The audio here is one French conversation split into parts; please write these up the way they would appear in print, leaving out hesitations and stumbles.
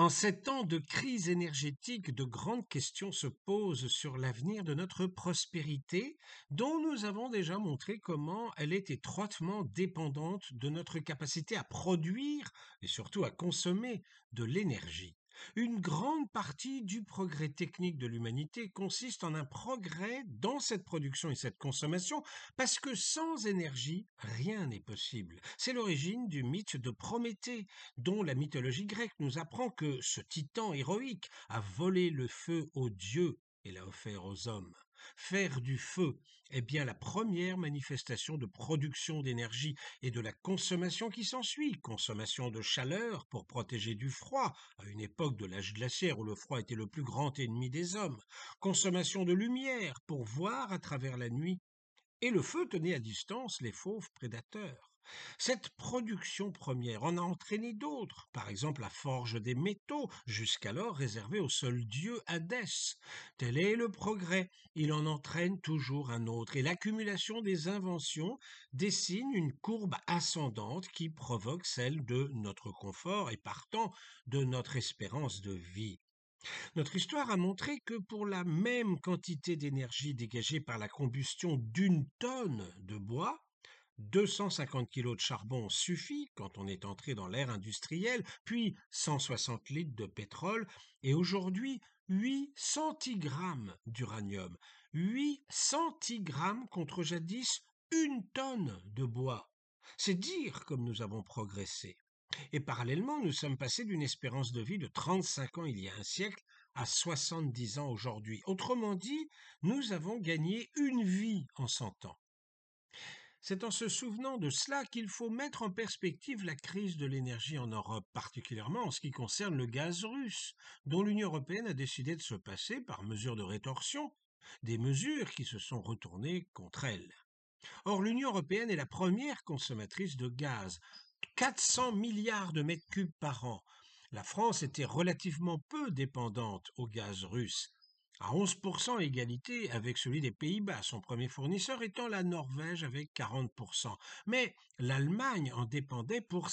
En ces temps de crise énergétique, de grandes questions se posent sur l'avenir de notre prospérité, dont nous avons déjà montré comment elle est étroitement dépendante de notre capacité à produire et surtout à consommer de l'énergie. Une grande partie du progrès technique de l'humanité consiste en un progrès dans cette production et cette consommation, parce que sans énergie, rien n'est possible. C'est l'origine du mythe de Prométhée, dont la mythologie grecque nous apprend que ce titan héroïque a volé le feu aux dieux et l'a offert aux hommes. Faire du feu est bien la première manifestation de production d'énergie et de la consommation qui s'ensuit. Consommation de chaleur pour protéger du froid, à une époque de l'âge glaciaire où le froid était le plus grand ennemi des hommes. Consommation de lumière pour voir à travers la nuit, et le feu tenait à distance les fauves prédateurs. Cette production première en a entraîné d'autres, par exemple la forge des métaux, jusqu'alors réservée au seul dieu Hadès. Tel est le progrès, il en entraîne toujours un autre, et l'accumulation des inventions dessine une courbe ascendante qui provoque celle de notre confort et partant de notre espérance de vie. Notre histoire a montré que pour la même quantité d'énergie dégagée par la combustion d'une tonne de bois, 250 kilos de charbon suffit quand on est entré dans l'ère industrielle, puis 160 litres de pétrole, et aujourd'hui 8 centigrammes d'uranium. 8 centigrammes contre jadis une tonne de bois. C'est dire comme nous avons progressé. Et parallèlement, nous sommes passés d'une espérance de vie de 35 ans il y a un siècle à 70 ans aujourd'hui. Autrement dit, nous avons gagné une vie en 100 ans. C'est en se souvenant de cela qu'il faut mettre en perspective la crise de l'énergie en Europe, particulièrement en ce qui concerne le gaz russe, dont l'Union européenne a décidé de se passer par mesure de rétorsion, des mesures qui se sont retournées contre elle. Or, l'Union européenne est la première consommatrice de gaz, 400 milliards de mètres cubes par an. La France était relativement peu dépendante au gaz russe, à 11% égalité avec celui des Pays-Bas, son premier fournisseur étant la Norvège avec 40%. Mais l'Allemagne en dépendait pour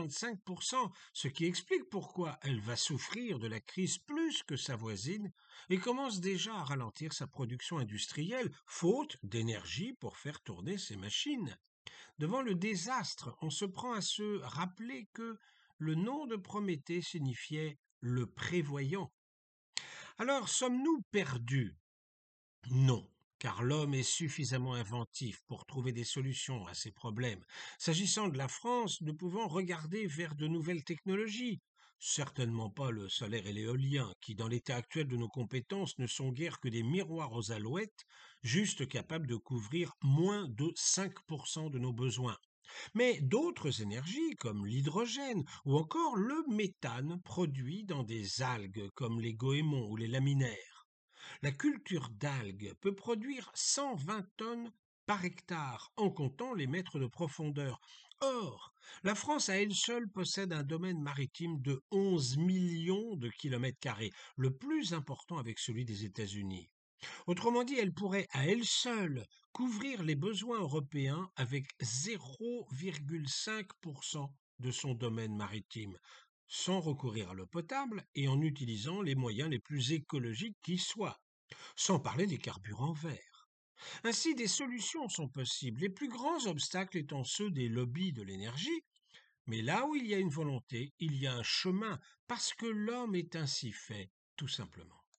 55%, ce qui explique pourquoi elle va souffrir de la crise plus que sa voisine et commence déjà à ralentir sa production industrielle, faute d'énergie pour faire tourner ses machines. Devant le désastre, on se prend à se rappeler que le nom de Prométhée signifiait le prévoyant. Alors, sommes-nous perdus? Non, car l'homme est suffisamment inventif pour trouver des solutions à ces problèmes. S'agissant de la France, nous pouvons regarder vers de nouvelles technologies. Certainement pas le solaire et l'éolien, qui dans l'état actuel de nos compétences ne sont guère que des miroirs aux alouettes, juste capables de couvrir moins de 5% de nos besoins. Mais d'autres énergies, comme l'hydrogène ou encore le méthane produit dans des algues comme les goémons ou les laminaires. La culture d'algues peut produire 120 tonnes par hectare, en comptant les mètres de profondeur. Or, la France à elle seule possède un domaine maritime de 11 millions de kilomètres carrés, le plus important avec celui des États-Unis. Autrement dit, elle pourrait à elle seule couvrir les besoins européens avec 0,5% de son domaine maritime, sans recourir à l'eau potable et en utilisant les moyens les plus écologiques qui soient, sans parler des carburants verts. Ainsi, des solutions sont possibles, les plus grands obstacles étant ceux des lobbies de l'énergie, mais là où il y a une volonté, il y a un chemin, parce que l'homme est ainsi fait, tout simplement.